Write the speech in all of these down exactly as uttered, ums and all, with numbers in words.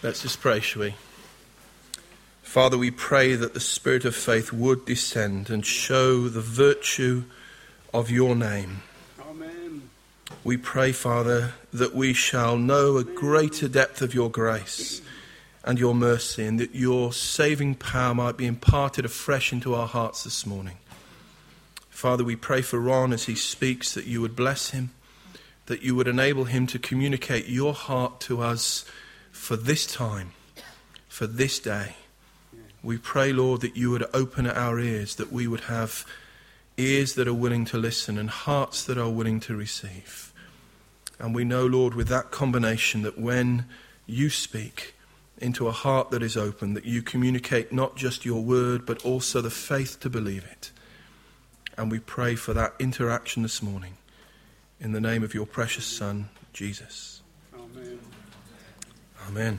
Let's just pray, shall we? Father, we pray that the Spirit of faith would descend and show the virtue of your name. Amen. We pray, Father, that we shall know a greater depth of your grace and your mercy, and that your saving power might be imparted afresh into our hearts this morning. Father, we pray for Ron as he speaks, that you would bless him, that you would enable him to communicate your heart to us for this time, for this day. We pray, Lord, that you would open our ears, that we would have ears that are willing to listen and hearts that are willing to receive. And we know, Lord, with that combination, that when you speak into a heart that is open, that you communicate not just your word, but also the faith to believe it. And we pray for that interaction this morning in the name of your precious Son, Jesus. Amen. Amen.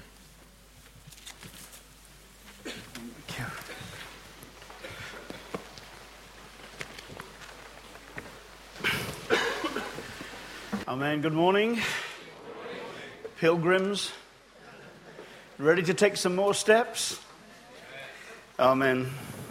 Thank you. Amen. Good morning. Pilgrims, ready to take some more steps? Amen.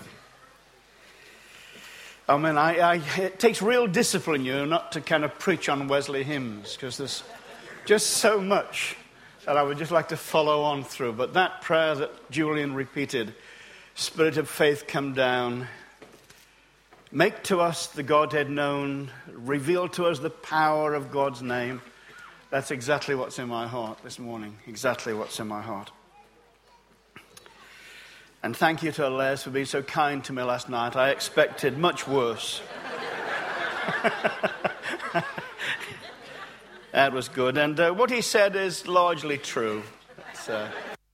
Amen. I, I, it takes real discipline, you know, not to kind of preach on Wesley hymns, because there's just so much that I would just like to follow on through. But that prayer that Julian repeated, Spirit of faith come down, make to us the Godhead known, reveal to us the power of God's name. That's exactly what's in my heart this morning. Exactly what's in my heart. And thank you to Les for being so kind to me last night. I expected much worse. That was good. And uh, what he said is largely true. Uh,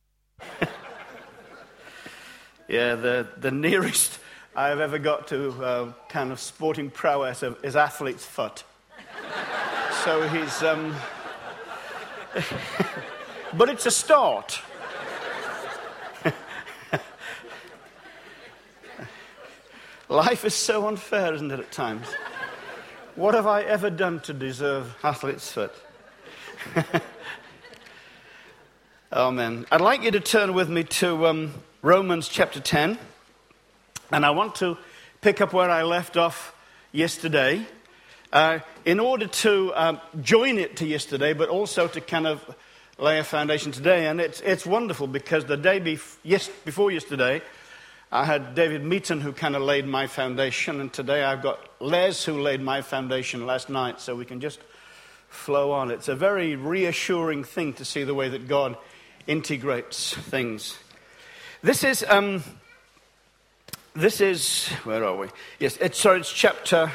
yeah, the, the nearest I've ever got to uh, kind of sporting prowess of, is athlete's foot. So he's... Um, but it's a start. Life is so unfair, isn't it, at times? What have I ever done to deserve athlete's foot? Amen. I'd like you to turn with me to um, Romans chapter ten. And I want to pick up where I left off yesterday. Uh, in order to um, join it to yesterday, but also to kind of lay a foundation today. And it's it's wonderful because the day bef- yes, before yesterday, I had David Meaton who kind of laid my foundation, and today I've got Les who laid my foundation last night, so we can just flow on. It's a very reassuring thing to see the way that God integrates things. This is, um, this is, where are we? Yes, it's, sorry, it's chapter,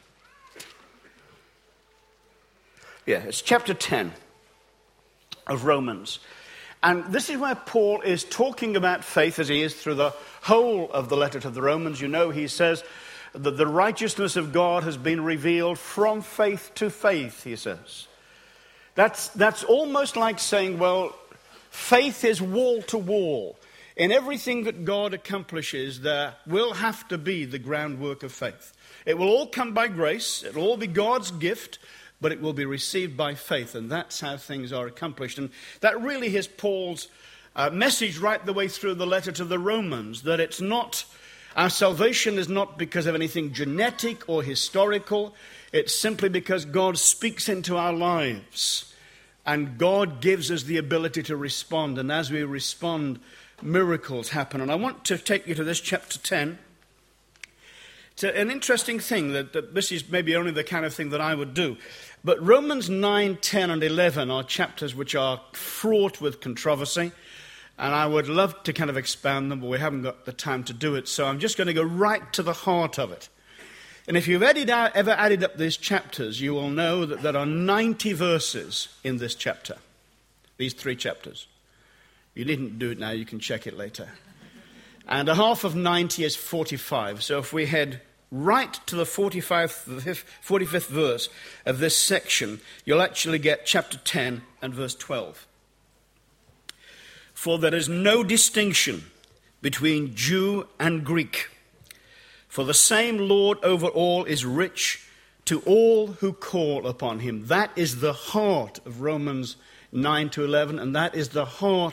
yeah, it's chapter ten of Romans. And this is where Paul is talking about faith as he is through the whole of the letter to the Romans. You know, he says that the righteousness of God has been revealed from faith to faith, he says. That's, that's almost like saying, well, faith is wall to wall. In everything that God accomplishes, there will have to be the groundwork of faith. It will all come by grace. It will all be God's gift. But it will be received by faith, and that's how things are accomplished. And that really is Paul's uh, message right the way through the letter to the Romans, that it's not, our salvation is not because of anything genetic or historical. It's simply because God speaks into our lives, and God gives us the ability to respond. And as we respond, miracles happen. And I want to take you to this chapter ten. It's an interesting thing that, that this is maybe only the kind of thing that I would do. But Romans nine, ten, and eleven are chapters which are fraught with controversy. And I would love to kind of expound them, but we haven't got the time to do it. So I'm just going to go right to the heart of it. And if you've added out, ever added up these chapters, you will know that there are ninety verses in this chapter. These three chapters. You needn't do it now, you can check it later. And a half of ninety is forty-five. So if we head right to the forty-fifth, forty-fifth verse of this section, you'll actually get chapter ten and verse twelve. For there is no distinction between Jew and Greek, for the same Lord over all is rich to all who call upon him. That is the heart of Romans nine to eleven, and that is the heart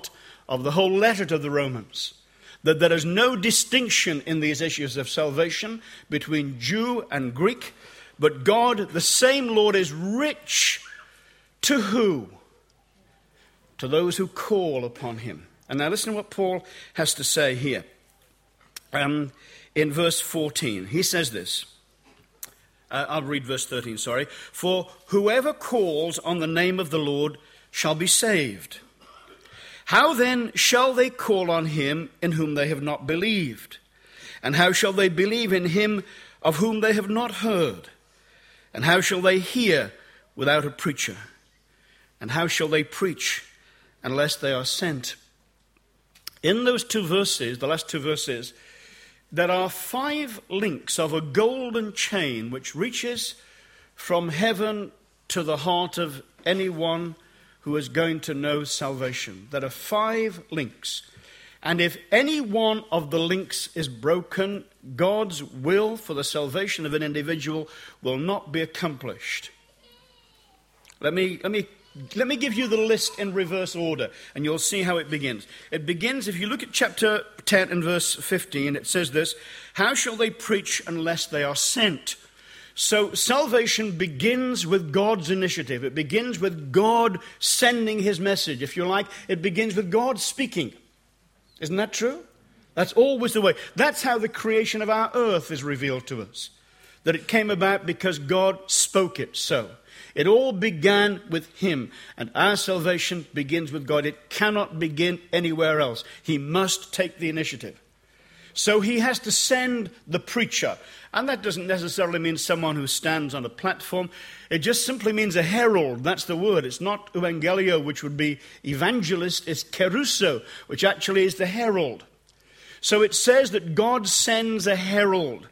of the whole letter to the Romans, that there is no distinction in these issues of salvation between Jew and Greek, but God, the same Lord, is rich to who? To those who call upon him. And now listen to what Paul has to say here. Um, in verse fourteen, he says this. Uh, I'll read verse thirteen, sorry. For whoever calls on the name of the Lord shall be saved. How then shall they call on him in whom they have not believed? And how shall they believe in him of whom they have not heard? And how shall they hear without a preacher? And how shall they preach unless they are sent? In those two verses, the last two verses, there are five links of a golden chain which reaches from heaven to the heart of anyone who is going to know salvation. There are five links. And if any one of the links is broken, God's will for the salvation of an individual will not be accomplished. Let me, let me, let me give you the list in reverse order, and you'll see how it begins. It begins, if you look at chapter ten and verse fifteen, it says this, how shall they preach unless they are sent? So salvation begins with God's initiative. It begins with God sending his message. If you like, it begins with God speaking. Isn't that true? That's always the way. That's how the creation of our earth is revealed to us. That it came about because God spoke it so. It all began with him. And our salvation begins with God. It cannot begin anywhere else. He must take the initiative. So he has to send the preacher. And that doesn't necessarily mean someone who stands on a platform. It just simply means a herald. That's the word. It's not evangelio, which would be evangelist. It's kerusso, which actually is the herald. So it says that God sends a herald.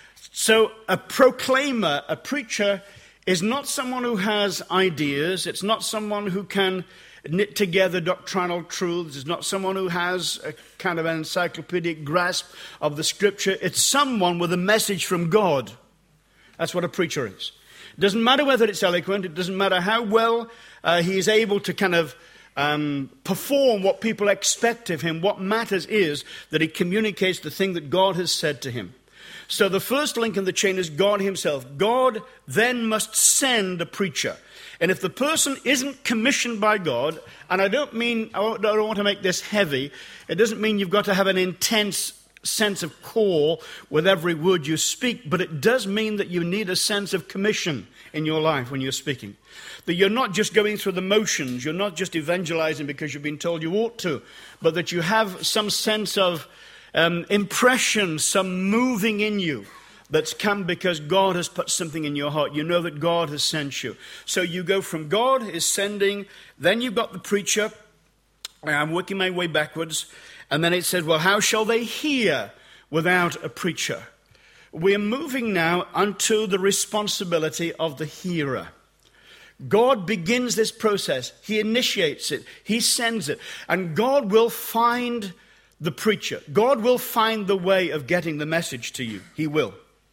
So a proclaimer, a preacher, is not someone who has ideas. It's not someone who can knit together doctrinal truths. It's not someone who has a kind of an encyclopedic grasp of the scripture. It's someone with a message from God. That's what a preacher is. It doesn't matter whether it's eloquent. It doesn't matter how well uh, he is able to kind of um, perform what people expect of him. What matters is that he communicates the thing that God has said to him. So the first link in the chain is God himself. God then must send a preacher. And if the person isn't commissioned by God, and I don't mean, I don't want to make this heavy, it doesn't mean you've got to have an intense sense of call with every word you speak, but it does mean that you need a sense of commission in your life when you're speaking. That you're not just going through the motions, you're not just evangelizing because you've been told you ought to, but that you have some sense of um, impression, some moving in you that's come because God has put something in your heart. You know that God has sent you. So you go from God is sending, then you've got the preacher. I'm working my way backwards. And then it says, well, how shall they hear without a preacher? We're moving now unto the responsibility of the hearer. God begins this process. He initiates it. He sends it. And God will find the preacher. God will find the way of getting the message to you. He will.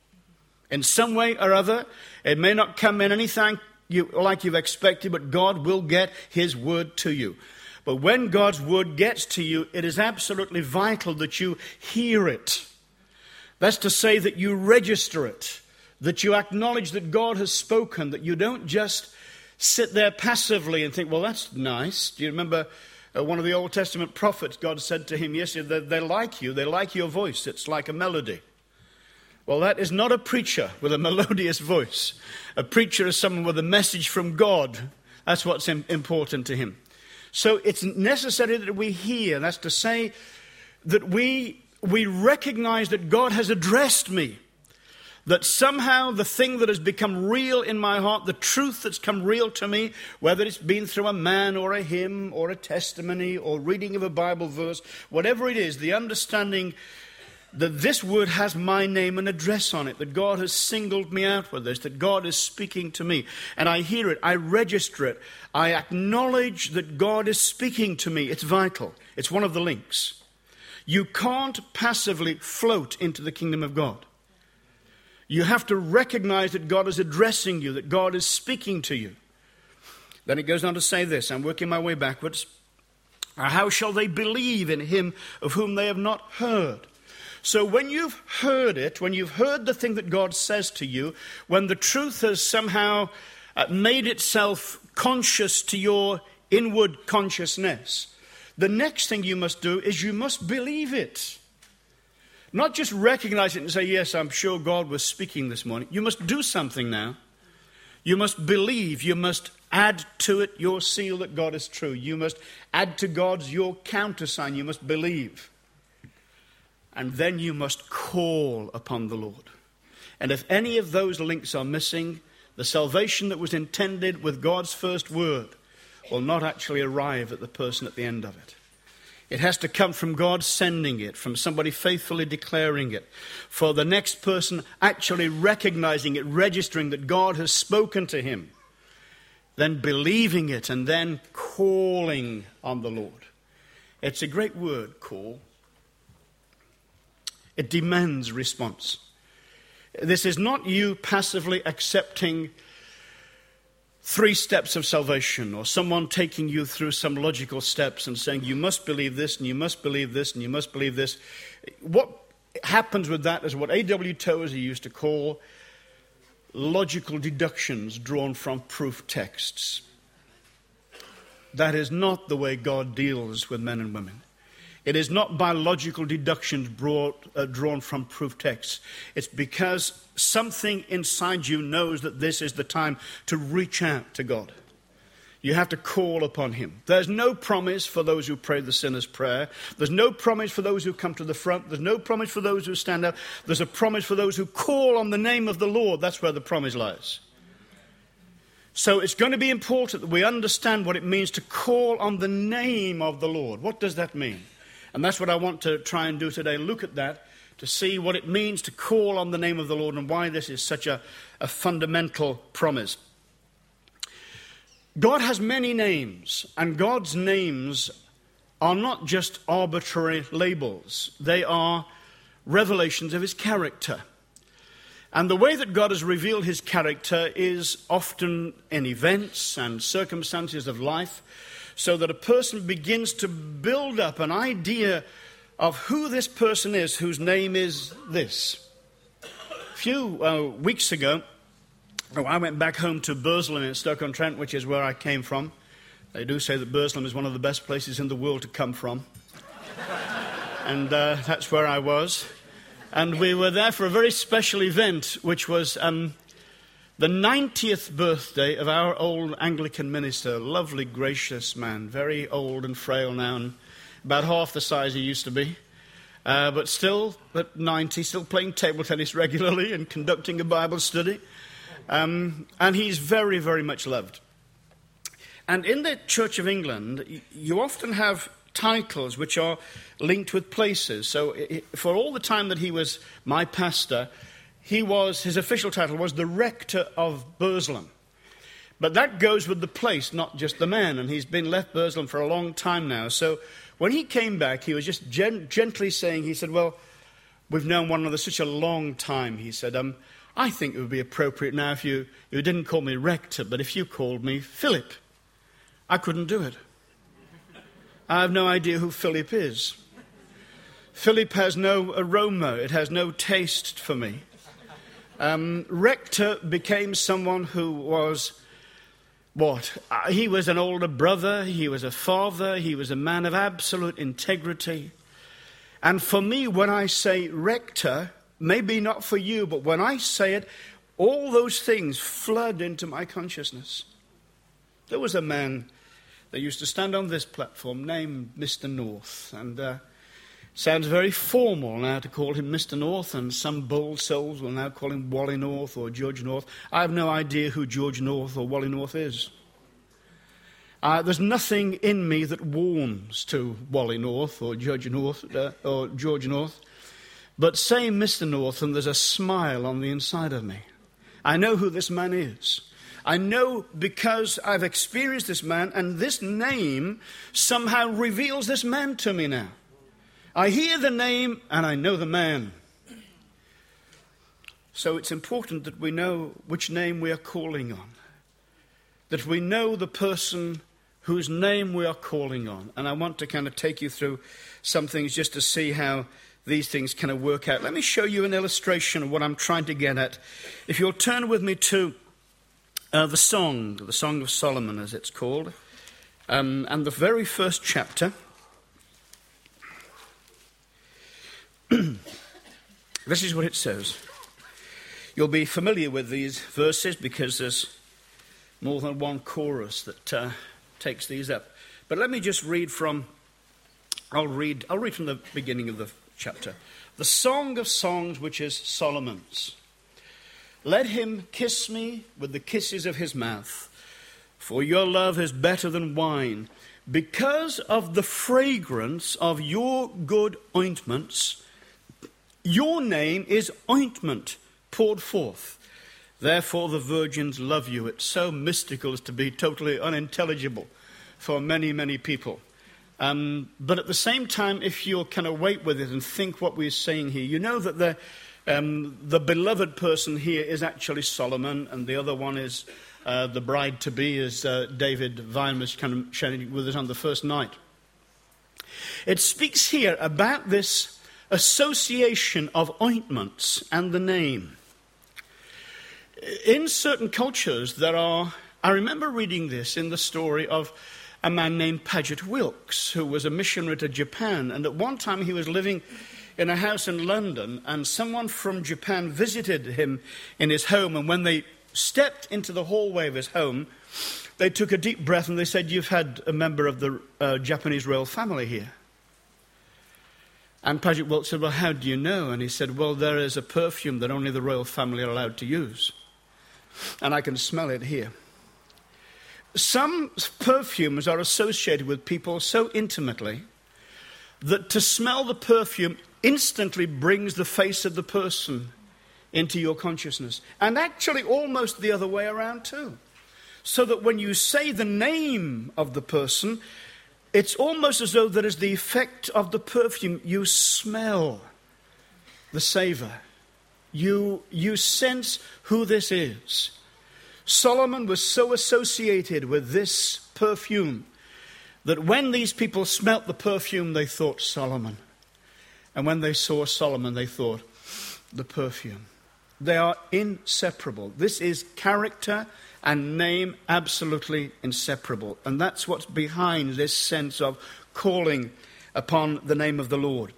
In some way or other, it may not come in anything you, like you've expected, but God will get his word to you. But when God's word gets to you, it is absolutely vital that you hear it. That's to say that you register it, that you acknowledge that God has spoken, that you don't just sit there passively and think, well, that's nice. Do you remember uh, one of the Old Testament prophets, God said to him, yes, they, they like you, they like your voice, it's like a melody. Well, that is not a preacher with a melodious voice. A preacher is someone with a message from God. That's what's important to him. So it's necessary that we hear. That's to say that we, we recognize that God has addressed me. That somehow the thing that has become real in my heart, the truth that's come real to me, whether it's been through a man or a hymn or a testimony or reading of a Bible verse, whatever it is, the understanding that this word has my name and address on it, that God has singled me out with this, that God is speaking to me. And I hear it, I register it, I acknowledge that God is speaking to me. It's vital. It's one of the links. You can't passively float into the kingdom of God. You have to recognize that God is addressing you, that God is speaking to you. Then it goes on to say this, I'm working my way backwards. Or how shall they believe in him of whom they have not heard? So when you've heard it, when you've heard the thing that God says to you, when the truth has somehow uh, made itself conscious to your inward consciousness, the next thing you must do is you must believe it. Not just recognize it and say, yes, I'm sure God was speaking this morning. You must do something now. You must believe. You must add to it your seal that God is true. You must add to God's your countersign. You must believe. And then you must call upon the Lord. And if any of those links are missing, the salvation that was intended with God's first word will not actually arrive at the person at the end of it. It has to come from God sending it, from somebody faithfully declaring it, for the next person actually recognizing it, registering that God has spoken to him, then believing it, and then calling on the Lord. It's a great word, call. It demands response. This is not you passively accepting three steps of salvation, or someone taking you through some logical steps and saying you must believe this and you must believe this and you must believe this. What happens with that is what A W Tozer used to call logical deductions drawn from proof texts. That is not the way God deals with men and women. It is not by logical deductions brought, uh, drawn from proof texts. It's because something inside you knows that this is the time to reach out to God. You have to call upon him. There's no promise for those who pray the sinner's prayer. There's no promise for those who come to the front. There's no promise for those who stand up. There's a promise for those who call on the name of the Lord. That's where the promise lies. So it's going to be important that we understand what it means to call on the name of the Lord. What does that mean? And that's what I want to try and do today. Look at that to see what it means to call on the name of the Lord and why this is such a, a fundamental promise. God has many names, and God's names are not just arbitrary labels. They are revelations of his character. And the way that God has revealed his character is often in events and circumstances of life, so that a person begins to build up an idea of who this person is, whose name is this. A few uh, weeks ago, oh, I went back home to Burslem in Stoke-on-Trent, which is where I came from. They do say that Burslem is one of the best places in the world to come from. And uh, that's where I was. And we were there for a very special event, which was um, the ninetieth birthday of our old Anglican minister. Lovely, gracious man, very old and frail now, and about half the size he used to be. Uh, but still, at ninety, still playing table tennis regularly and conducting a Bible study. Um, and he's very, very much loved. And in the Church of England, you often have titles which are linked with places. So for all the time that he was my pastor, he was, his official title was the rector of Burslem. But that goes with the place, not just the man. And he's been left Burslem for a long time now. So when he came back, he was just gen- gently saying, he said, well, we've known one another such a long time. He said, um, I think it would be appropriate now if you, you didn't call me rector, but if you called me Philip. I couldn't do it. I have no idea who Philip is. Philip has no aroma. It has no taste for me. Um, rector became someone who was, what? Uh, he was an older brother. He was a father. He was a man of absolute integrity. And for me, when I say rector, maybe not for you, but when I say it, all those things flood into my consciousness. There was a man that used to stand on this platform named Mister North, and uh, sounds very formal now to call him Mister North, and some bold souls will now call him Wally North or George North. I have no idea who George North or Wally North is. Uh, there's nothing in me that warms to Wally North or George North uh, or George North. But say Mister North, and there's a smile on the inside of me. I know who this man is. I know because I've experienced this man, and this name somehow reveals this man to me now. I hear the name, and I know the man. So it's important that we know which name we are calling on, that we know the person whose name we are calling on. And I want to kind of take you through some things just to see how these things kind of work out. Let me show you an illustration of what I'm trying to get at. If you'll turn with me to uh, the Song, the Song of Solomon as it's called, um, and the very first chapter. This is what it says. You'll be familiar with these verses because there's more than one chorus that uh, takes these up. But let me just read from, I'll read, I'll read from the beginning of the chapter. The Song of Songs, which is Solomon's. Let him kiss me with the kisses of his mouth, for your love is better than wine. Because of the fragrance of your good ointments, your name is ointment poured forth. Therefore the virgins love you. It's so mystical as to be totally unintelligible for many, many people. Um, but at the same time, if you'll kind of wait with it and think what we're saying here, you know that the, um, the beloved person here is actually Solomon, and the other one is uh, the bride-to-be, as uh, David Vine was kind of sharing with us on the first night. It speaks here about this association of ointments and the name. In certain cultures, there are, I remember reading this in the story of a man named Paget Wilkes, who was a missionary to Japan, and at one time he was living in a house in London, and someone from Japan visited him in his home, and when they stepped into the hallway of his home, they took a deep breath and they said, "You've had a member of the uh, Japanese royal family here." And Paget Wilkes said, "Well, how do you know?" And he said, "Well, there is a perfume that only the royal family are allowed to use. And I can smell it here." Some perfumes are associated with people so intimately that to smell the perfume instantly brings the face of the person into your consciousness. And actually almost the other way around too. So that when you say the name of the person, it's almost as though there is the effect of the perfume. You smell the savor. You, you sense who this is. Solomon was so associated with this perfume that when these people smelt the perfume, they thought Solomon. And when they saw Solomon, they thought the perfume. They are inseparable. This is character and name absolutely inseparable. And that's what's behind this sense of calling upon the name of the Lord.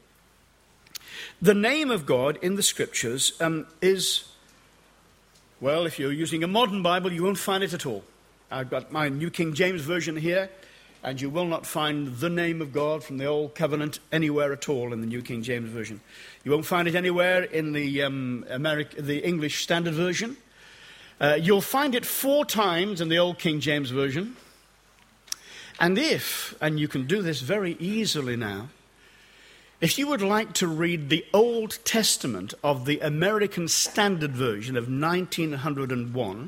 The name of God in the Scriptures um, is, well, if you're using a modern Bible, you won't find it at all. I've got my New King James Version here, and you will not find the name of God from the Old Covenant anywhere at all in the New King James Version. You won't find it anywhere in the, um, Ameri- the English Standard Version. Uh, you'll find it four times in the Old King James Version. And if, and you can do this very easily now, if you would like to read the Old Testament of the American Standard Version of nineteen oh one,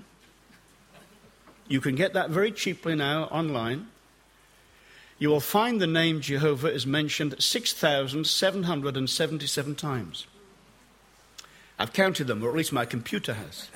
you can get that very cheaply now online. You will find the name Jehovah is mentioned six thousand seven hundred seventy-seven times. I've counted them, or at least my computer has.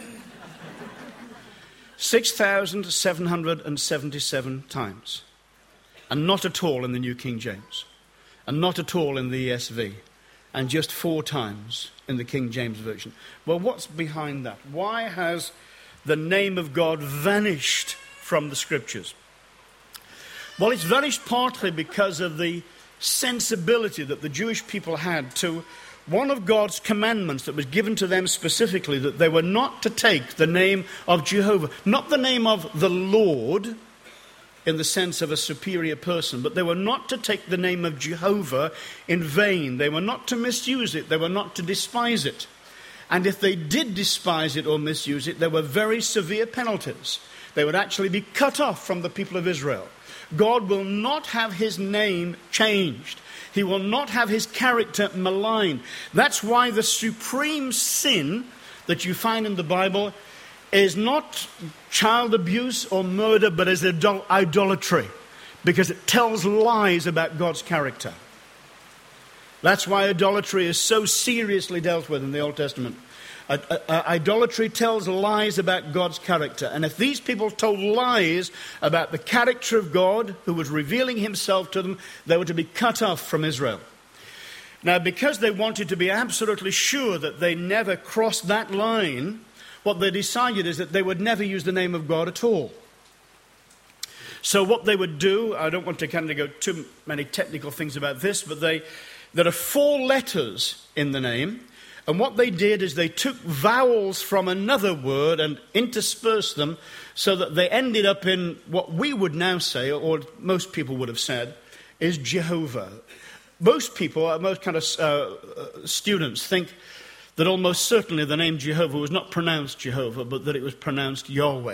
six thousand seven hundred seventy-seven times. And not at all in the New King James. And not at all in the E S V. And just four times in the King James Version. Well, what's behind that? Why has the name of God vanished from the Scriptures? Well, it's vanished partly because of the sensibility that the Jewish people had to one of God's commandments that was given to them specifically, that they were not to take the name of Jehovah, not the name of the Lord in the sense of a superior person, but they were not to take the name of Jehovah in vain. They were not to misuse it. They were not to despise it. And if they did despise it or misuse it, there were very severe penalties. They would actually be cut off from the people of Israel. God will not have his name changed. He will not have his character maligned. That's why the supreme sin that you find in the Bible is not child abuse or murder, but is idol- idolatry, because it tells lies about God's character. That's why idolatry is so seriously dealt with in the Old Testament. Uh, uh, uh, idolatry tells lies about God's character. And if these people told lies about the character of God, who was revealing himself to them, they were to be cut off from Israel. Now, because they wanted to be absolutely sure that they never crossed that line, what they decided is that they would never use the name of God at all. So what they would do, I don't want to kind of go too many technical things about this, but they there are four letters in the name. And what they did is they took vowels from another word and interspersed them so that they ended up in what we would now say, or most people would have said, is Jehovah. Most people, most kind of uh, students think that almost certainly the name Jehovah was not pronounced Jehovah, but that it was pronounced Yahweh.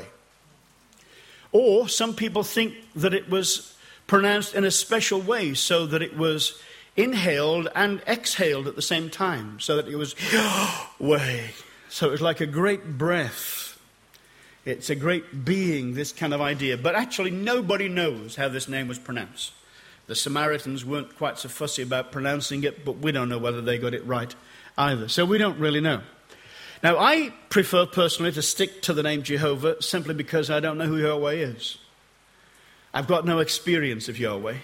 Or some people think that it was pronounced in a special way so that it was inhaled and exhaled at the same time, so that it was Yahweh. So it was like a great breath. It's a great being, this kind of idea. But actually nobody knows how this name was pronounced. The Samaritans weren't quite so fussy about pronouncing it, but we don't know whether they got it right either. So we don't really know. Now, I prefer personally to stick to the name Jehovah simply because I don't know who Yahweh is. I've got no experience of Yahweh.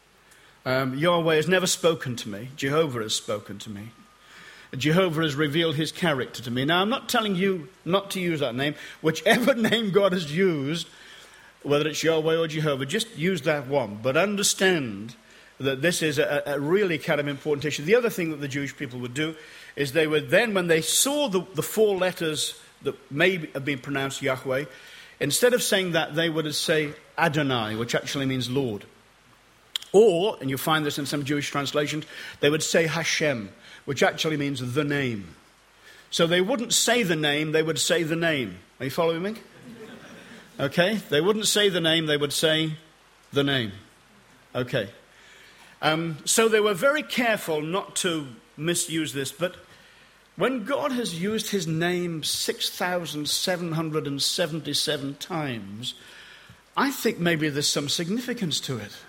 Um, Yahweh has never spoken to me. Jehovah has spoken to me. Jehovah has revealed his character to me. Now, I'm not telling you not to use that name. Whichever name God has used, whether it's Yahweh or Jehovah, just use that one. But understand that this is a, a really kind of important issue. The other thing that the Jewish people would do is they would then, when they saw the, the four letters that may have been pronounced Yahweh, instead of saying that, they would say Adonai, which actually means Lord. Or, and you'll find this in some Jewish translations, they would say Hashem, which actually means the name. So they wouldn't say the name, they would say the name. Are you following me? Okay, they wouldn't say the name, they would say the name. Okay. Um, so they were very careful not to misuse this, but when God has used his name six thousand seven hundred seventy-seven times, I think maybe there's some significance to it.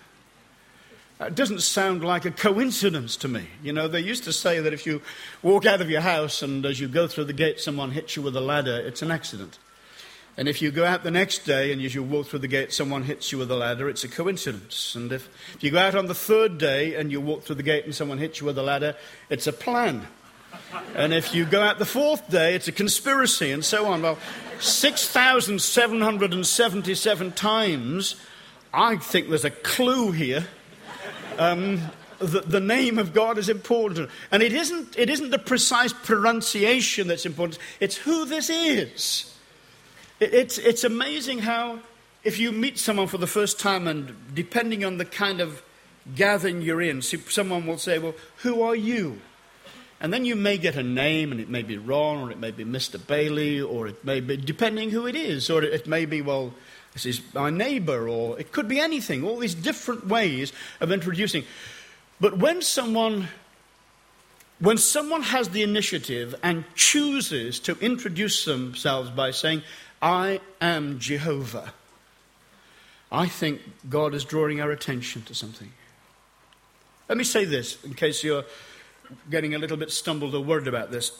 It doesn't sound like a coincidence to me. You know, they used to say that if you walk out of your house and as you go through the gate someone hits you with a ladder, it's an accident. And if you go out the next day and as you walk through the gate someone hits you with a ladder, it's a coincidence. And if, if you go out on the third day and you walk through the gate and someone hits you with a ladder, it's a plan. And if you go out the fourth day, it's a conspiracy, and so on. Well, six thousand seven hundred seventy-seven times, I think there's a clue here. Um, the, the name of God is important. And it isn't, it isn't the precise pronunciation that's important. It's who this is. It, it's, it's amazing how if you meet someone for the first time and depending on the kind of gathering you're in, someone will say, well, who are you? And then you may get a name and it may be Ron or it may be Mister Bailey or it may be, depending who it is, or it may be, well, this is my neighbor, or it could be anything, all these different ways of introducing. But when someone, when someone has the initiative and chooses to introduce themselves by saying, I am Jehovah, I think God is drawing our attention to something. Let me say this, in case you're getting a little bit stumbled or worried about this.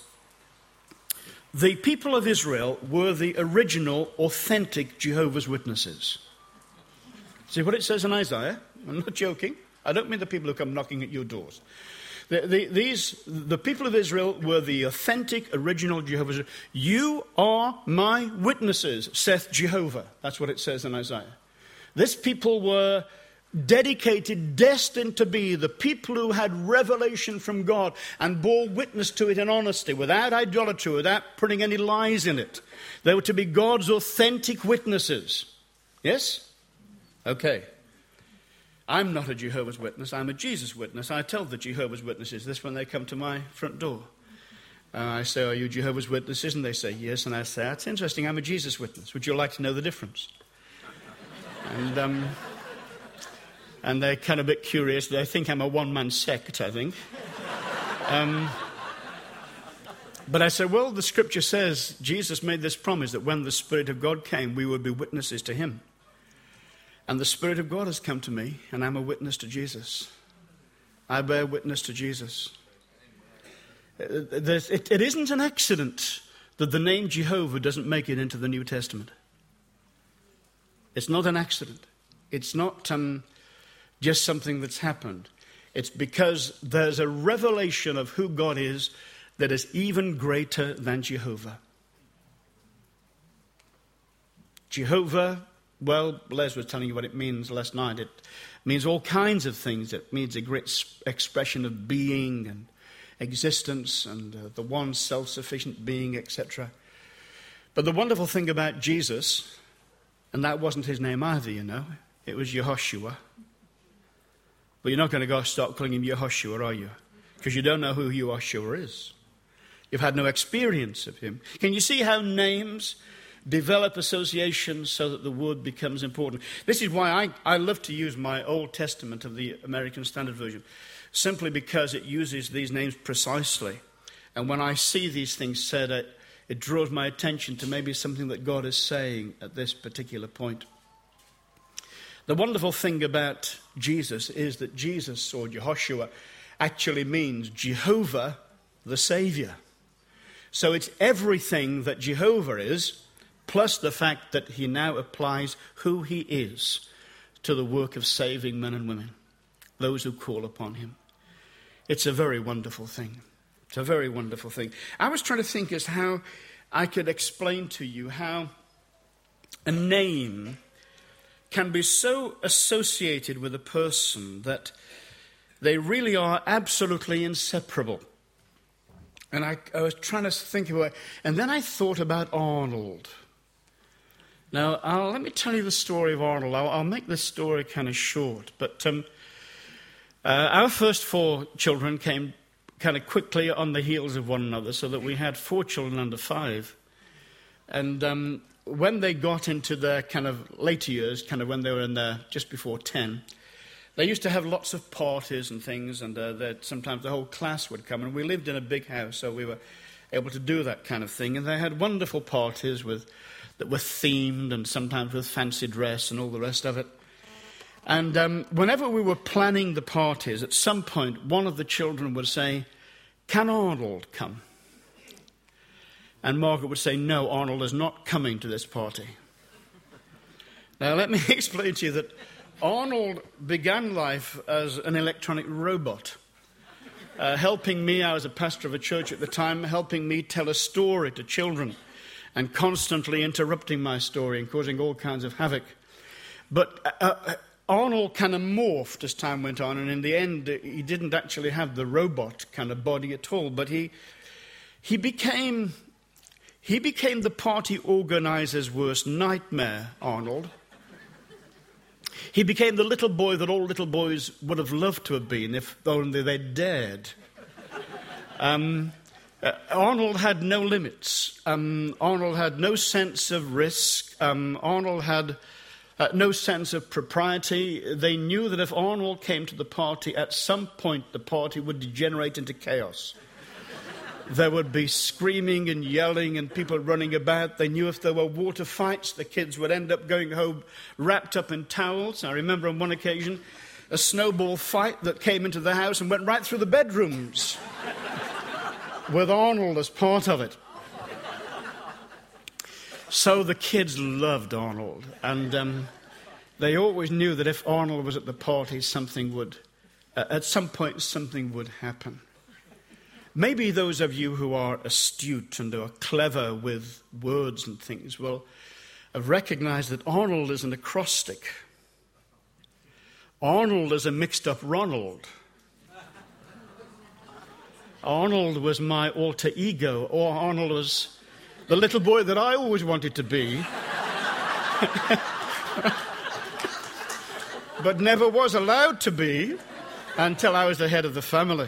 The people of Israel were the original, authentic Jehovah's Witnesses. See what it says in Isaiah? I'm not joking. I don't mean the people who come knocking at your doors. The, the, these, the people of Israel were the authentic, original Jehovah's Witnesses. You are my witnesses, saith Jehovah. That's what it says in Isaiah. This people were dedicated, destined to be the people who had revelation from God and bore witness to it in honesty, without idolatry, without putting any lies in it. They were to be God's authentic witnesses. Yes? Okay. I'm not a Jehovah's Witness, I'm a Jesus Witness. I tell the Jehovah's Witnesses this when they come to my front door. Uh, I say, are you Jehovah's Witnesses? And they say, yes. And I say, that's interesting, I'm a Jesus Witness. Would you like to know the difference? And, um... And they're kind of a bit curious. They think I'm a one-man sect, I think. Um, but I said, well, the scripture says Jesus made this promise that when the Spirit of God came, we would be witnesses to him. And the Spirit of God has come to me, and I'm a witness to Jesus. I bear witness to Jesus. It, it, it isn't an accident that the name Jehovah doesn't make it into the New Testament. It's not an accident. It's not um, just something that's happened. It's because there's a revelation of who God is that is even greater than Jehovah. Jehovah, well, Les was telling you what it means last night. It means all kinds of things. It means a great expression of being and existence and uh, the one self-sufficient being, et cetera. But the wonderful thing about Jesus, and that wasn't his name either, you know, it was Yehoshua. But you're not going to go start calling him Yehoshua, are you? Because you don't know who Yehoshua is. You've had no experience of him. Can you see how names develop associations so that the word becomes important? This is why I, I love to use my Old Testament of the American Standard Version, simply because it uses these names precisely. And when I see these things said, it, it draws my attention to maybe something that God is saying at this particular point. The wonderful thing about Jesus is that Jesus, or Yehoshua, actually means Jehovah the Savior. So it's everything that Jehovah is, plus the fact that he now applies who he is to the work of saving men and women, those who call upon him. It's a very wonderful thing. It's a very wonderful thing. I was trying to think as how I could explain to you how a name can be so associated with a person that they really are absolutely inseparable. And I, I was trying to think about it, and then I thought about Arnold. Now, I'll, let me tell you the story of Arnold. I'll, I'll make this story kind of short, but um, uh, our first four children came kind of quickly on the heels of one another, so that we had four children under five. And um, when they got into their kind of later years, kind of when they were in their just before ten, they used to have lots of parties and things, and uh, sometimes the whole class would come. And we lived in a big house, so we were able to do that kind of thing. And they had wonderful parties with that were themed, and sometimes with fancy dress and all the rest of it. And um, whenever we were planning the parties, at some point, one of the children would say, "Can Arnold come?" And Margaret would say, "No, Arnold is not coming to this party." Now, let me explain to you that Arnold began life as an electronic robot, uh, helping me. I was a pastor of a church at the time, helping me tell a story to children and constantly interrupting my story and causing all kinds of havoc. But uh, uh, Arnold kind of morphed as time went on, and in the end, uh, he didn't actually have the robot kind of body at all, but he he became he became the party organizer's worst nightmare, Arnold. He became the little boy that all little boys would have loved to have been if only they dared. Um, uh, Arnold had no limits. Um, Arnold had no sense of risk. Um, Arnold had uh, no sense of propriety. They knew that if Arnold came to the party, at some point the party would degenerate into chaos. There would be screaming and yelling and people running about. They knew if there were water fights, the kids would end up going home wrapped up in towels. I remember on one occasion a snowball fight that came into the house and went right through the bedrooms with Arnold as part of it. So the kids loved Arnold, and um, they always knew that if Arnold was at the party, something would, uh, at some point, something would happen. Maybe those of you who are astute and who are clever with words and things will have recognized that Arnold is an acrostic. Arnold is a mixed-up Ronald. Arnold was my alter ego, or Arnold was the little boy that I always wanted to be, but never was allowed to be until I was the head of the family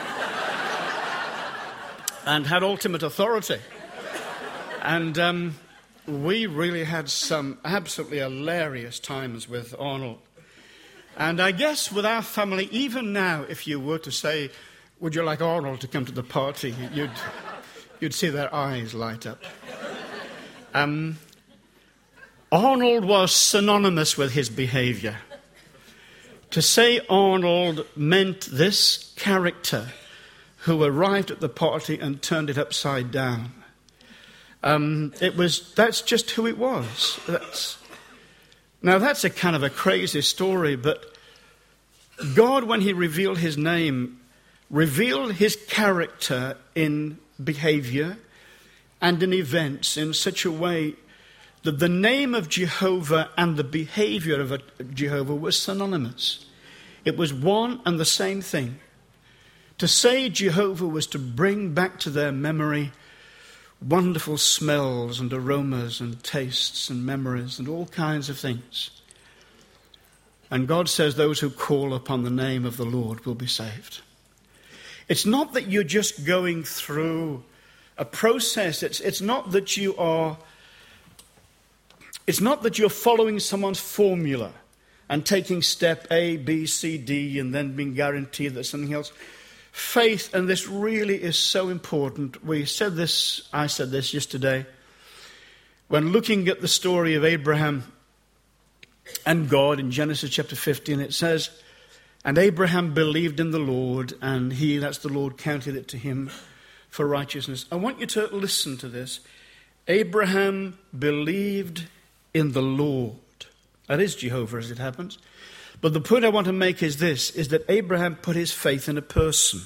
and had ultimate authority. And um, we really had some absolutely hilarious times with Arnold. And I guess with our family, even now, if you were to say, "Would you like Arnold to come to the party?" you'd, you'd see their eyes light up. Um, Arnold was synonymous with his behavior. To say Arnold meant this character who arrived at the party and turned it upside down. Um, it was, that's just who it was. That's, now that's a kind of a crazy story, but God, when he revealed his name, revealed his character in behavior and in events in such a way that the name of Jehovah and the behavior of Jehovah was synonymous. It was one and the same thing. To say Jehovah was to bring back to their memory wonderful smells and aromas and tastes and memories and all kinds of things. And God says those who call upon the name of the Lord will be saved. It's not that you're just going through a process. It's, it's not that you are, it's not that you're following someone's formula and taking step A, B, C, D, and then being guaranteed that something else. Faith, and this really is so important. We said this, I said this yesterday, when looking at the story of Abraham and God in Genesis chapter fifteen, it says, and Abraham believed in the Lord, and he, that's the Lord, counted it to him for righteousness. I want you to listen to this. Abraham believed in the Lord. That is Jehovah, as it happens. But the point I want to make is this, is that Abraham put his faith in a person.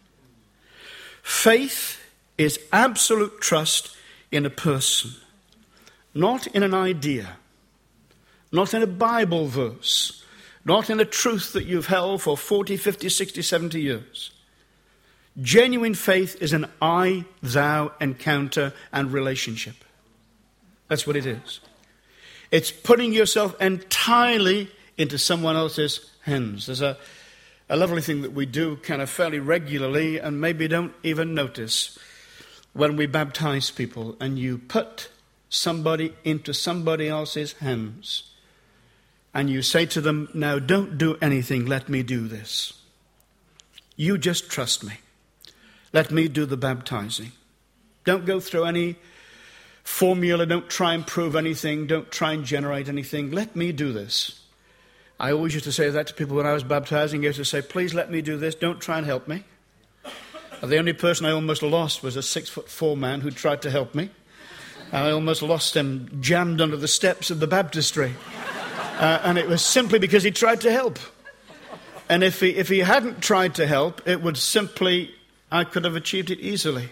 Faith is absolute trust in a person, not in an idea, not in a Bible verse, not in a truth that you've held for forty, fifty, sixty, seventy years. Genuine faith is an I-thou encounter and relationship. That's what it is. It's putting yourself entirely into someone else's hands. There's a, a lovely thing that we do kind of fairly regularly and maybe don't even notice when we baptize people, and you put somebody into somebody else's hands and you say to them, now don't do anything, let me do this. You just trust me. Let me do the baptizing. Don't go through any formula, don't try and prove anything, don't try and generate anything. Let me do this. I always used to say that to people when I was baptizing. I used to say, please let me do this, don't try and help me. And the only person I almost lost was a six foot four man who tried to help me. I almost lost him jammed under the steps of the baptistry. Uh, and it was simply because he tried to help. And if he, if he hadn't tried to help, it would simply, I could have achieved it easily.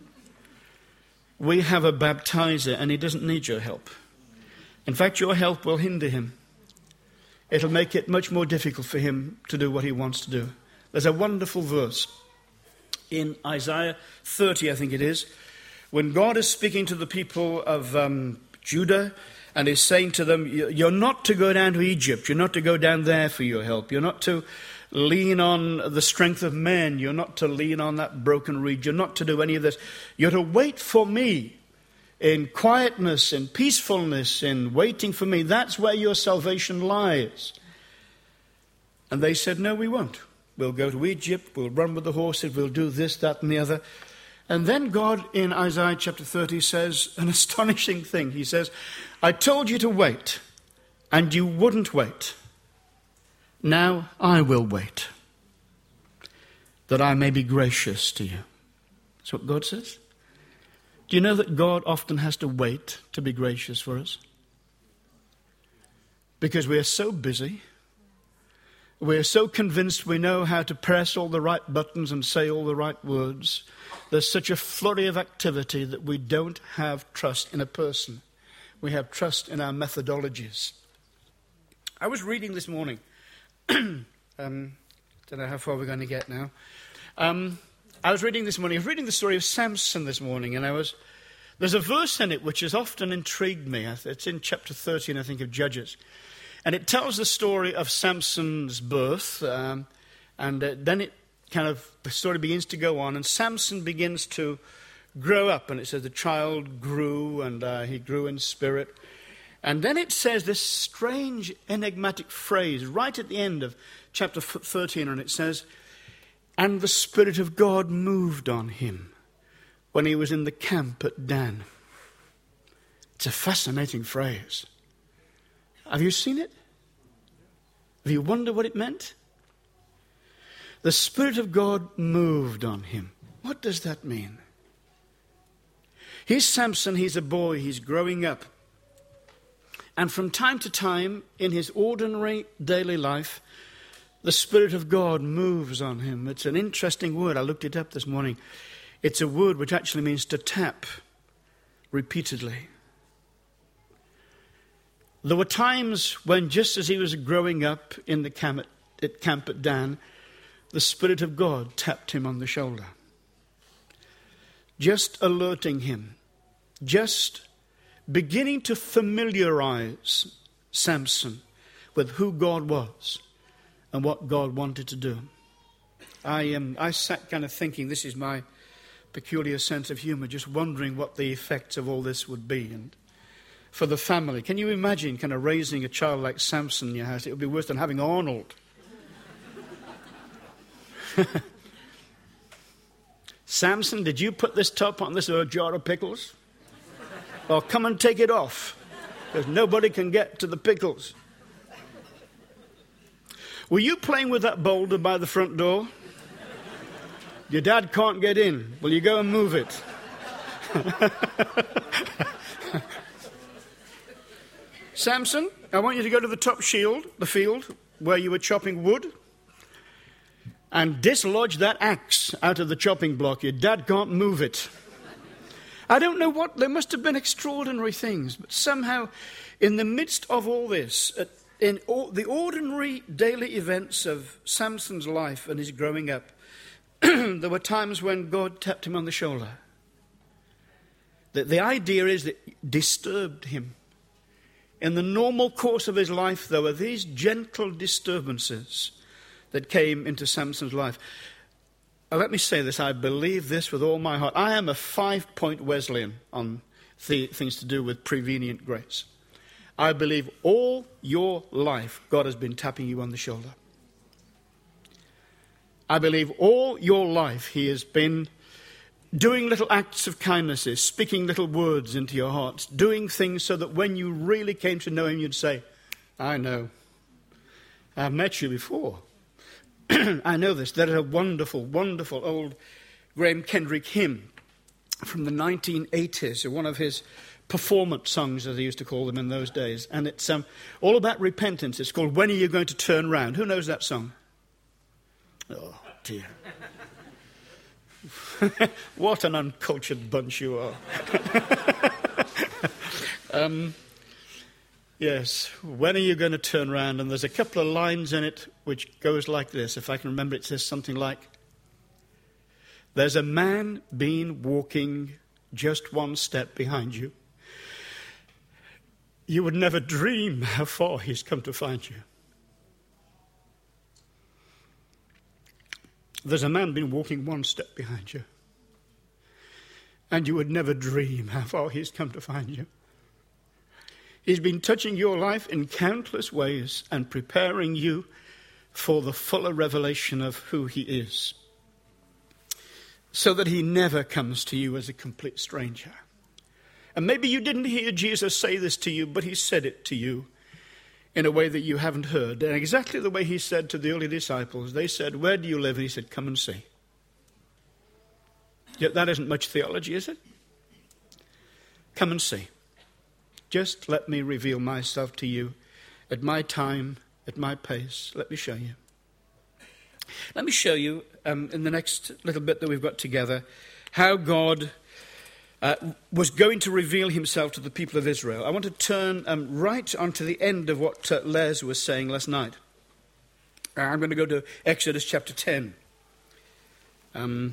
We have a baptizer and he doesn't need your help. In fact, your help will hinder him. It'll make it much more difficult for him to do what he wants to do. There's a wonderful verse in Isaiah thirty, I think it is, when God is speaking to the people of um, Judah and is saying to them, you're not to go down to Egypt. You're not to go down there for your help. You're not to lean on the strength of men. You're not to lean on that broken reed. You're not to do any of this. You're to wait for me in quietness, in peacefulness, in waiting for me. That's where your salvation lies. And they said, no, we won't. We'll go to Egypt. We'll run with the horses. We'll do this, that, and the other. And then God in Isaiah chapter thirty says an astonishing thing. He says, I told you to wait, and you wouldn't wait. Now I will wait, that I may be gracious to you. That's what God says. Do you know that God often has to wait to be gracious for us? Because we are so busy. We are so convinced we know how to press all the right buttons and say all the right words. There's such a flurry of activity that we don't have trust in a person. We have trust in our methodologies. I was reading this morning. um, don't know how far we're going to get now. Um, I was reading this morning. I was reading the story of Samson this morning, and I was. There's a verse in it which has often intrigued me. It's in chapter thirteen, I think, of Judges, and it tells the story of Samson's birth, um, and uh, then it kind of the story begins to go on, and Samson begins to grow up, and it says the child grew, and uh, he grew in spirit. And then it says this strange, enigmatic phrase right at the end of chapter thirteen, and it says, and the Spirit of God moved on him when he was in the camp at Dan. It's a fascinating phrase. Have you seen it? Have you wondered what it meant? The Spirit of God moved on him. What does that mean? He's Samson, he's a boy, he's growing up. And from time to time, in his ordinary daily life, the Spirit of God moves on him. It's an interesting word. I looked it up this morning. It's a word which actually means to tap repeatedly. There were times when, just as he was growing up in the camp at, at camp at Dan, the Spirit of God tapped him on the shoulder, just alerting him, just beginning to familiarize Samson with who God was and what God wanted to do. I um, I sat kind of thinking, this is my peculiar sense of humor, just wondering what the effects of all this would be. And for the family, can you imagine kind of raising a child like Samson in your house? It would be worse than having Arnold. Samson, did you put this top on this uh, jar of pickles? Well, come and take it off, because nobody can get to the pickles. Were you playing with that boulder by the front door? Your dad can't get in. Will you go and move it? Samson, I want you to go to the top shield, the field, where you were chopping wood, and dislodge that axe out of the chopping block. Your dad can't move it. I don't know what, there must have been extraordinary things, but somehow in the midst of all this, in all, the ordinary daily events of Samson's life and his growing up, there were times when God tapped him on the shoulder. The, the idea is that it disturbed him. In the normal course of his life, there were these gentle disturbances that came into Samson's life. Now, let me say this, I believe this with all my heart. I am a five-point Wesleyan on th- things to do with prevenient grace. I believe all your life God has been tapping you on the shoulder. I believe all your life he has been doing little acts of kindnesses, speaking little words into your hearts, doing things so that when you really came to know him, you'd say, I know. I've met you before. I know this. There is a wonderful, wonderful old Graham Kendrick hymn from the nineteen eighties, one of his performance songs, as they used to call them in those days. And it's um, all about repentance. It's called When Are You Going to Turn Round? Who knows that song? Oh, dear. What an uncultured bunch you are. um, yes, when are you going to turn around? And there's a couple of lines in it which goes like this. If I can remember, it says something like, there's a man been walking just one step behind you. You would never dream how far he's come to find you. There's a man been walking one step behind you. And you would never dream how far he's come to find you. He's been touching your life in countless ways and preparing you for the fuller revelation of who he is, so that he never comes to you as a complete stranger. And maybe you didn't hear Jesus say this to you, but he said it to you in a way that you haven't heard. And exactly the way he said to the early disciples. They said, where do you live? And he said, come and see. Yet that isn't much theology, is it? Come and see. Just let me reveal myself to you at my time, at my pace. Let me show you. Let me show you, um, in the next little bit that we've got together, how God uh, was going to reveal himself to the people of Israel. I want to turn um, right onto the end of what uh, Les was saying last night. Uh, I'm going to go to Exodus chapter ten. Um,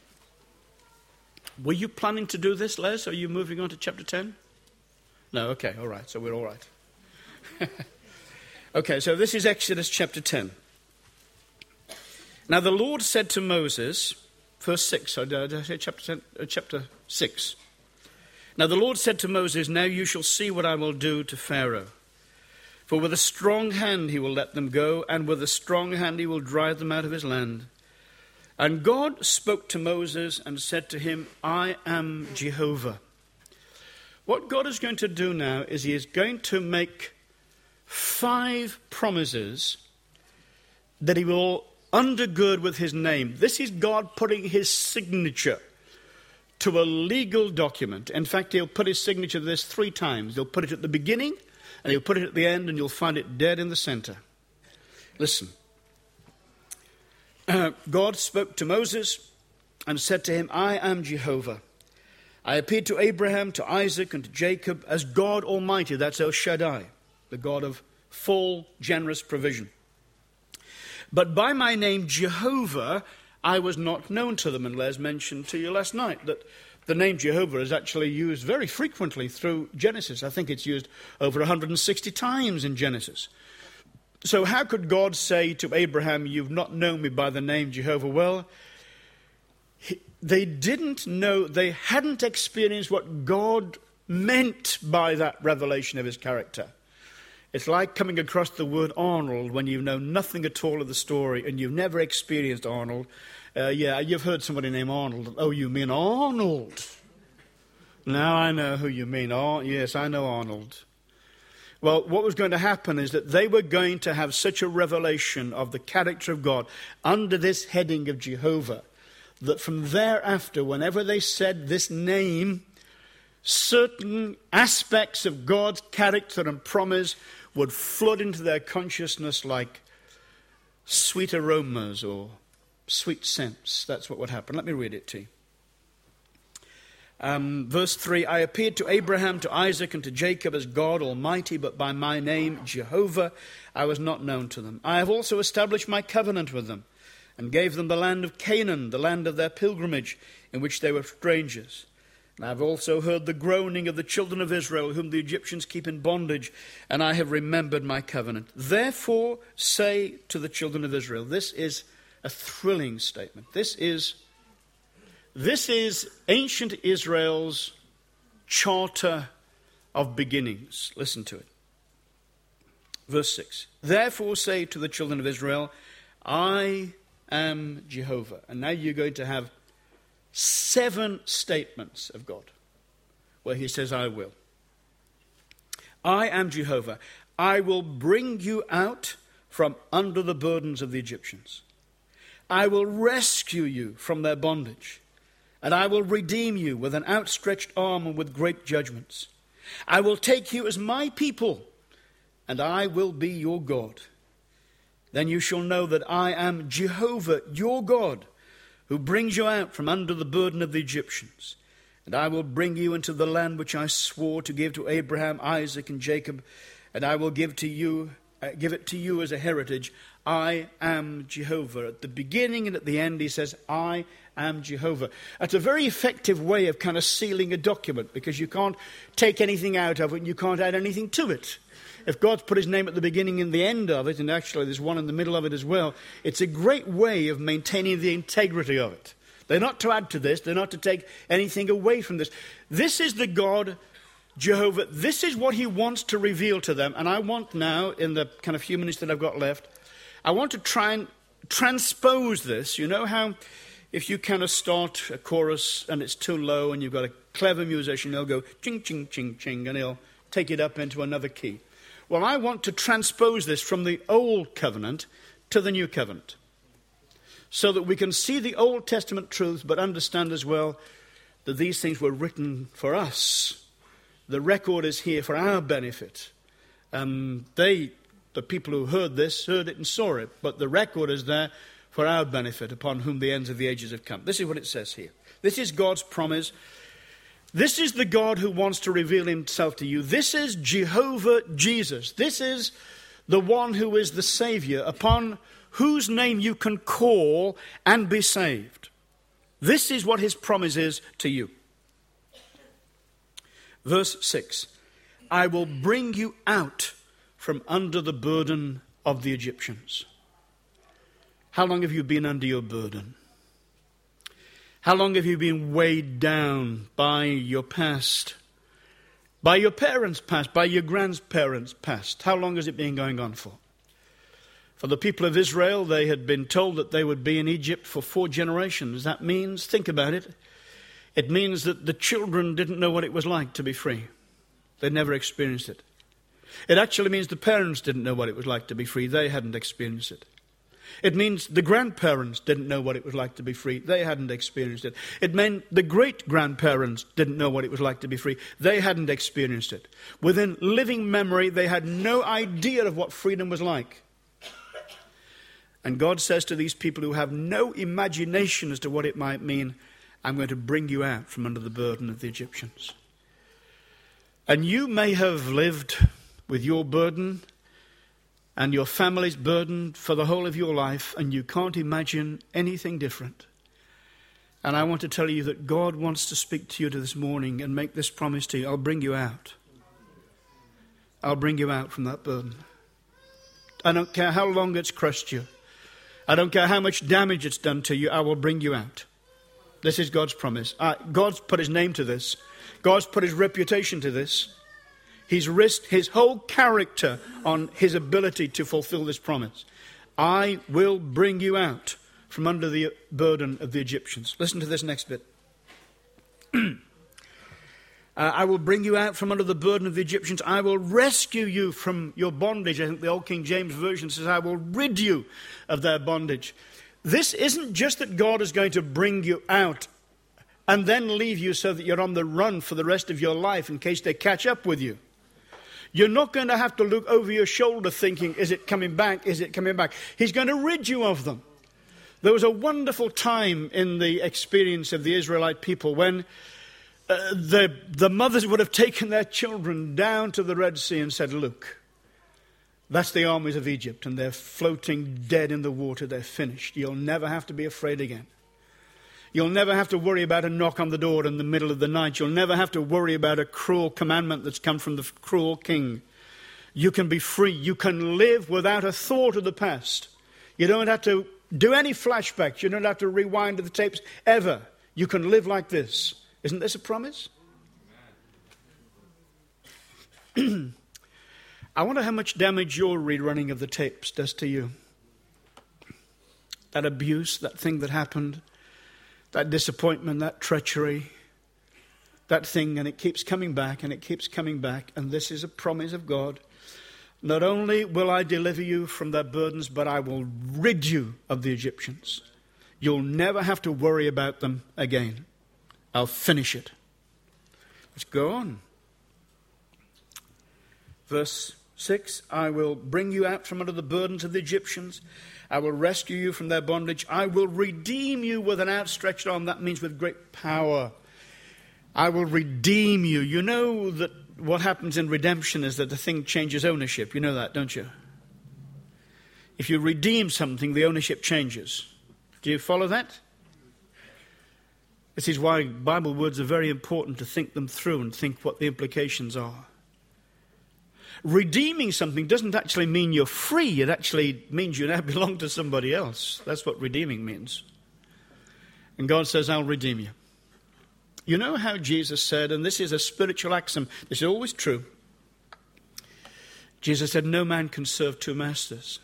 were you planning to do this, Les? Are you moving on to chapter ten? No, okay, all right, so we're all right. Okay, so this is Exodus chapter ten. Now the Lord said to Moses, verse six, so did I say chapter ten, uh, chapter six. Now the Lord said to Moses, now you shall see what I will do to Pharaoh. For with a strong hand he will let them go, and with a strong hand he will drive them out of his land. And God spoke to Moses and said to him, I am Jehovah. What God is going to do now is he is going to make five promises that he will undergird with his name. This is God putting his signature to a legal document. In fact, he'll put his signature to this three times. He'll put it at the beginning, and he'll put it at the end, and you'll find it dead in the center. Listen. Uh, God spoke to Moses and said to him, I am Jehovah. I appeared to Abraham, to Isaac, and to Jacob as God Almighty. That's El Shaddai, the God of full, generous provision. But by my name, Jehovah, I was not known to them. And Les mentioned to you last night that the name Jehovah is actually used very frequently through Genesis. I think it's used over one hundred sixty times in Genesis. So how could God say to Abraham, you've not known me by the name Jehovah? Well, he, they didn't know, they hadn't experienced what God meant by that revelation of his character. It's like coming across the word Arnold when you know nothing at all of the story and you've never experienced Arnold. Uh, yeah, you've heard somebody named Arnold. Oh, you mean Arnold? Now I know who you mean. Oh, yes, I know Arnold. Well, what was going to happen is that they were going to have such a revelation of the character of God under this heading of Jehovah that from thereafter, whenever they said this name, certain aspects of God's character and promise would flood into their consciousness like sweet aromas or sweet scents. That's what would happen. Let me read it to you. Um, verse three, I appeared to Abraham, to Isaac, and to Jacob as God Almighty, but by my name, Jehovah, I was not known to them. I have also established my covenant with them, and gave them the land of Canaan, the land of their pilgrimage, in which they were strangers. And I have also heard the groaning of the children of Israel, whom the Egyptians keep in bondage, and I have remembered my covenant. Therefore say to the children of Israel, this is a thrilling statement. This is This is ancient Israel's charter of beginnings. Listen to it. Verse six. Therefore say to the children of Israel, I am Jehovah. And now you're going to have seven statements of God where he says, I will. I am Jehovah. I will bring you out from under the burdens of the Egyptians. I will rescue you from their bondage. And I will redeem you with an outstretched arm and with great judgments. I will take you as my people, and I will be your God. Then you shall know that I am Jehovah, your God, who brings you out from under the burden of the Egyptians. And I will bring you into the land which I swore to give to Abraham, Isaac, and Jacob, and I will give to you, uh, give it to you as a heritage. I am Jehovah. At the beginning and at the end, he says, I am Jehovah. That's a very effective way of kind of sealing a document, because you can't take anything out of it and you can't add anything to it. If God's put his name at the beginning and the end of it, and actually there's one in the middle of it as well, it's a great way of maintaining the integrity of it. They're not to add to this. They're not to take anything away from this. This is the God, Jehovah. This is what he wants to reveal to them. And I want now, in the kind of few minutes that I've got left, I want to try and transpose this. You know how if you kind of start a chorus and it's too low and you've got a clever musician, he'll go ching, ching, ching, ching, and he'll take it up into another key. Well, I want to transpose this from the Old Covenant to the New Covenant, so that we can see the Old Testament truths, but understand as well that these things were written for us. The record is here for our benefit. Um, they, the people who heard this, heard it and saw it, but the record is there for our benefit, upon whom the ends of the ages have come. This is what it says here. This is God's promise. This is the God who wants to reveal himself to you. This is Jehovah Jesus. This is the one who is the Savior, upon whose name you can call and be saved. This is what his promise is to you. Verse six. I will bring you out from under the burden of the Egyptians. How long have you been under your burden? How long have you been weighed down by your past? By your parents' past, by your grandparents' past? How long has it been going on for? For the people of Israel, they had been told that they would be in Egypt for four generations. That means, think about it, it means that the children didn't know what it was like to be free. They'd never experienced it. It actually means the parents didn't know what it was like to be free. They hadn't experienced it. It means the grandparents didn't know what it was like to be free. They hadn't experienced it. It meant the great-grandparents didn't know what it was like to be free. They hadn't experienced it. Within living memory, they had no idea of what freedom was like. And God says to these people who have no imagination as to what it might mean, I'm going to bring you out from under the burden of the Egyptians. And you may have lived with your burden and your family's burden for the whole of your life, and you can't imagine anything different. And I want to tell you that God wants to speak to you this morning and make this promise to you. I'll bring you out. I'll bring you out from that burden. I don't care how long it's crushed you. I don't care how much damage it's done to you. I will bring you out. This is God's promise. Uh, God's put his name to this. God's put his reputation to this. He's risked his whole character on his ability to fulfill this promise. I will bring you out from under the burden of the Egyptians. Listen to this next bit. uh, I will bring you out from under the burden of the Egyptians. I will rescue you from your bondage. I think the Old King James Version says, I will rid you of their bondage. This isn't just that God is going to bring you out and then leave you so that you're on the run for the rest of your life in case they catch up with you. You're not going to have to look over your shoulder thinking, is it coming back? Is it coming back? He's going to rid you of them. There was a wonderful time in the experience of the Israelite people when uh, the, the mothers would have taken their children down to the Red Sea and said, look, that's the armies of Egypt, and they're floating dead in the water. They're finished. You'll never have to be afraid again. You'll never have to worry about a knock on the door in the middle of the night. You'll never have to worry about a cruel commandment that's come from the cruel king. You can be free. You can live without a thought of the past. You don't have to do any flashbacks. You don't have to rewind the tapes ever. You can live like this. Isn't this a promise? I wonder how much damage your rerunning of the tapes does to you. That abuse, that thing that happened, that disappointment, that treachery, that thing, and it keeps coming back and it keeps coming back. And this is a promise of God. Not only will I deliver you from their burdens, but I will rid you of the Egyptians. You'll never have to worry about them again. I'll finish it. Let's go on. Verse six, I will bring you out from under the burdens of the Egyptians. I will rescue you from their bondage. I will redeem you with an outstretched arm. That means with great power. I will redeem you. You know that what happens in redemption is that the thing changes ownership. You know that, don't you? If you redeem something, the ownership changes. Do you follow that? This is why Bible words are very important, to think them through and think what the implications are. Redeeming something doesn't actually mean you're free. It actually means you now belong to somebody else. That's what redeeming means. And God says, I'll redeem you. You know how Jesus said, and this is a spiritual axiom, this is always true. Jesus said, no man can serve two masters.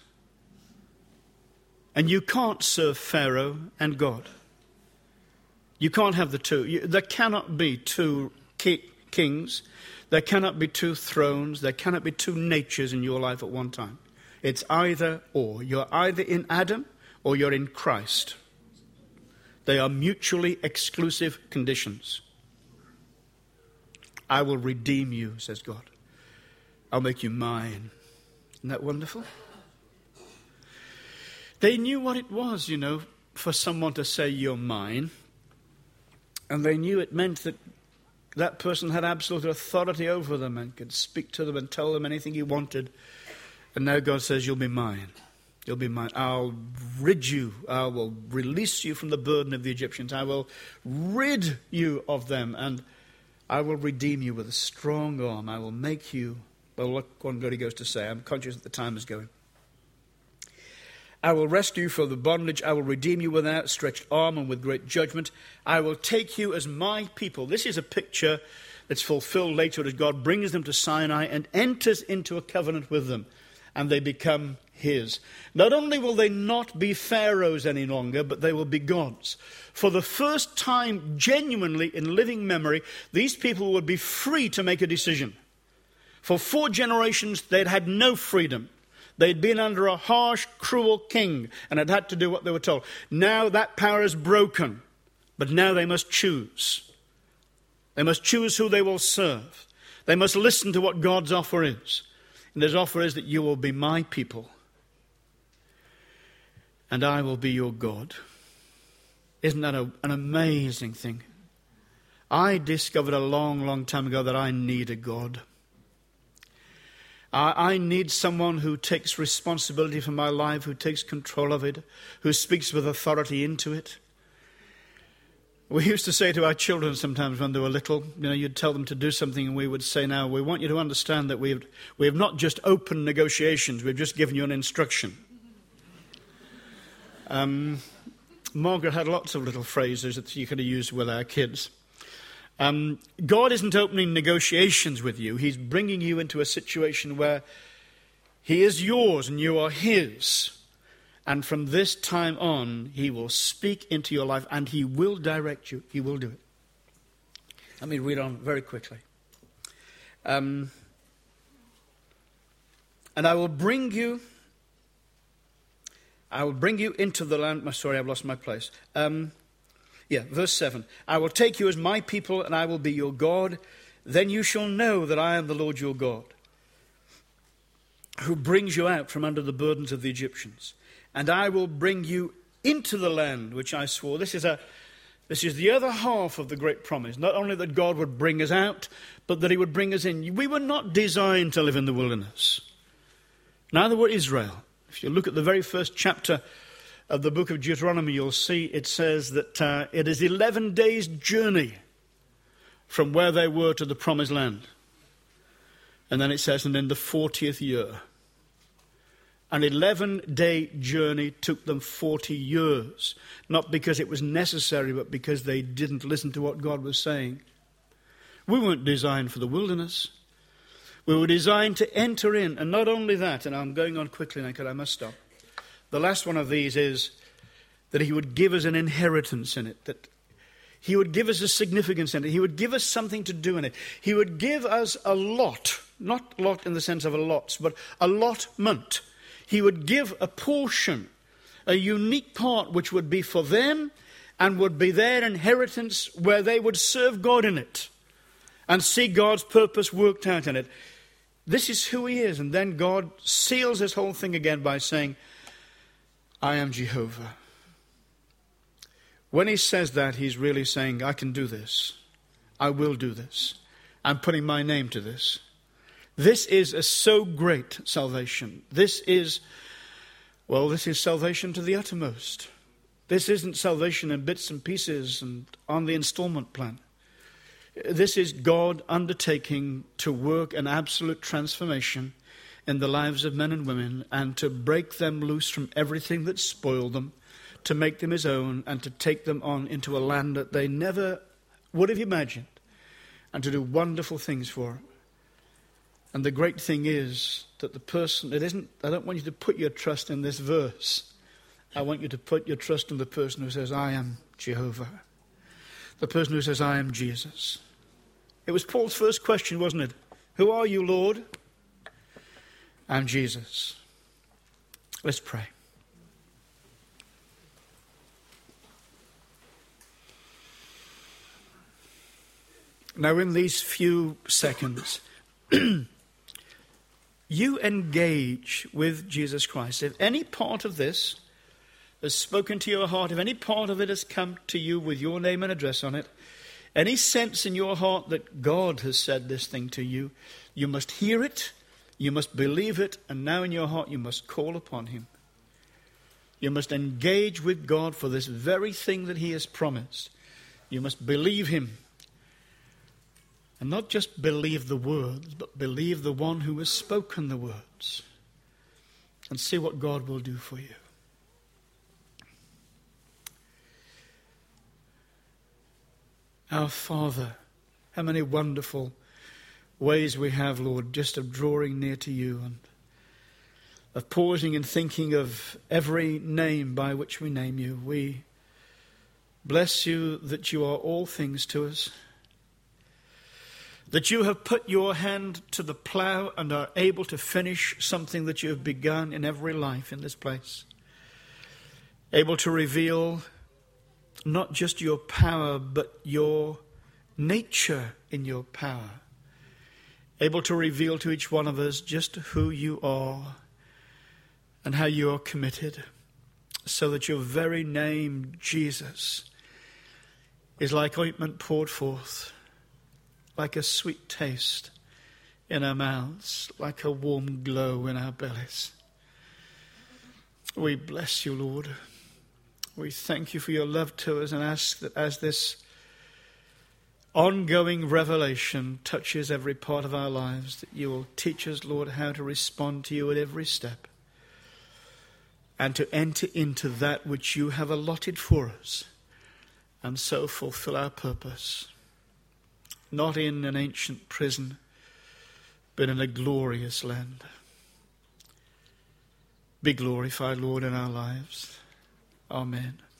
And you can't serve Pharaoh and God. You can't have the two. You, there cannot be two ki- kings. There cannot be two thrones. There cannot be two natures in your life at one time. It's either or. You're either in Adam or you're in Christ. They are mutually exclusive conditions. I will redeem you, says God. I'll make you mine. Isn't that wonderful? They knew what it was, you know, for someone to say you're mine. And they knew it meant that that person had absolute authority over them and could speak to them and tell them anything he wanted. And now God says, you'll be mine. You'll be mine. I'll rid you. I will release you from the burden of the Egyptians. I will rid you of them. And I will redeem you with a strong arm. I will make you. Well, look what God goes to say. I'm conscious that the time is going. I will rescue you from the bondage. I will redeem you with an outstretched arm and with great judgment. I will take you as my people. This is a picture that's fulfilled later as God brings them to Sinai and enters into a covenant with them. And they become his. Not only will they not be pharaohs any longer, but they will be gods. For the first time, genuinely in living memory, these people would be free to make a decision. For four generations, they'd had no freedom. They'd been under a harsh, cruel king and had had to do what they were told. Now that power is broken, but now they must choose. They must choose who they will serve. They must listen to what God's offer is. And his offer is that you will be my people, and I will be your God. Isn't that a, an amazing thing? I discovered a long, long time ago that I need a God. I, I need someone who takes responsibility for my life, who takes control of it, who speaks with authority into it. We used to say to our children sometimes when they were little, you know, you'd tell them to do something and we would say, now, we want you to understand that we've, we have not just opened negotiations, we've just given you an instruction. Um, Margaret had lots of little phrases that you could have used with our kids. Um, God isn't opening negotiations with you. He's bringing you into a situation where he is yours and you are his. And from this time on, he will speak into your life and he will direct you. He will do it. Let me read on very quickly. Um, and I will bring you, I will bring you into the land. Sorry, I've lost my place. Um, yeah, verse seven. I will take you as my people and I will be your God. Then you shall know that I am the Lord your God, who brings you out from under the burdens of the Egyptians. And I will bring you into the land which I swore. This is a, this is the other half of the great promise. Not only that God would bring us out, but that he would bring us in. We were not designed to live in the wilderness. Neither were Israel. If you look at the very first chapter of the book of Deuteronomy, you'll see it says that uh, it is eleven days' journey from where they were to the promised land. And then it says, and in the fortieth year. An eleven-day journey took them forty years. Not because it was necessary, but because they didn't listen to what God was saying. We weren't designed for the wilderness. We were designed to enter in. And not only that, and I'm going on quickly now because I must stop. The last one of these is that he would give us an inheritance in it. That he would give us a significance in it. He would give us something to do in it. He would give us a lot. Not lot in the sense of a lots, but allotment. He would give a portion, a unique part which would be for them and would be their inheritance where they would serve God in it and see God's purpose worked out in it. This is who he is. And then God seals this whole thing again by saying, I am Jehovah. When he says that, he's really saying, I can do this. I will do this. I'm putting my name to this. This is a so great salvation. This is, well, this is salvation to the uttermost. This isn't salvation in bits and pieces and on the installment plan. This is God undertaking to work an absolute transformation in the lives of men and women and to break them loose from everything that spoiled them, to make them his own and to take them on into a land that they never would have imagined and to do wonderful things for them. And the great thing is that the person, it isn't, I don't want you to put your trust in this verse. I want you to put your trust in the person who says, I am Jehovah. The person who says, I am Jesus. It was Paul's first question, wasn't it? Who are you, Lord? I'm Jesus. Let's pray. Now, in these few seconds, you engage with Jesus Christ. If any part of this has spoken to your heart, if any part of it has come to you with your name and address on it, any sense in your heart that God has said this thing to you, you must hear it, you must believe it, and now in your heart you must call upon him. You must engage with God for this very thing that he has promised. You must believe him. And not just believe the words, but believe the one who has spoken the words. And see what God will do for you. Our Father, how many wonderful ways we have, Lord, just of drawing near to you and of pausing and thinking of every name by which we name you. We bless you that you are all things to us. that you have put your hand to the plough and are able to finish something that you have begun in every life in this place. Able to reveal not just your power, but your nature in your power. Able to reveal to each one of us just who you are and how you are committed, so that your very name, Jesus, is like ointment poured forth, like a sweet taste in our mouths, like a warm glow in our bellies. We bless you, Lord. We thank you for your love to us and ask that as this ongoing revelation touches every part of our lives, that you will teach us, Lord, how to respond to you at every step and to enter into that which you have allotted for us and so fulfill our purpose, not in an ancient prison, but in a glorious land. Be glorified, Lord, in our lives. Amen.